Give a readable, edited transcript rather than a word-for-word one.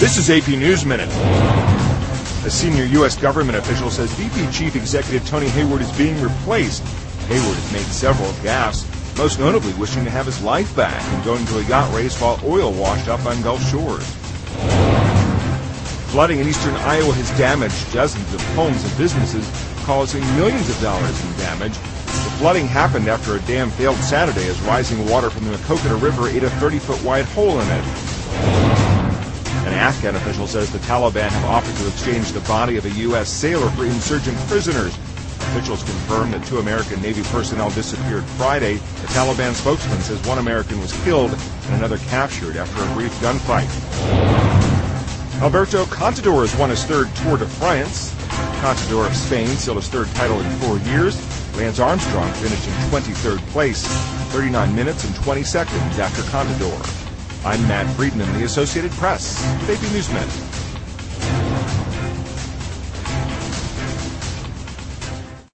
This is AP News Minute. A senior U.S. government official says BP Chief Executive Tony Hayward is being replaced. Hayward has made several gaffes, most notably wishing to have his life back and going to a yacht race while oil washed up on Gulf shores. Flooding in eastern Iowa has damaged dozens of homes and businesses, causing millions of dollars in damage. The flooding happened after a dam failed Saturday as rising water from the Maquoketa River ate a 30-foot wide hole in it. An Afghan official says the Taliban have offered to exchange the body of a U.S. sailor for insurgent prisoners. Officials confirmed that 2 American Navy personnel disappeared Friday. The Taliban spokesman says 1 American was killed and another captured after a brief gunfight. Alberto Contador has won his 3rd Tour de France. Contador of Spain sealed his 3rd title in 4 years. Lance Armstrong finished in 23rd place, 39 minutes and 20 seconds after Contador. I'm Matt Friedman, the Associated Press, with AP News Minute.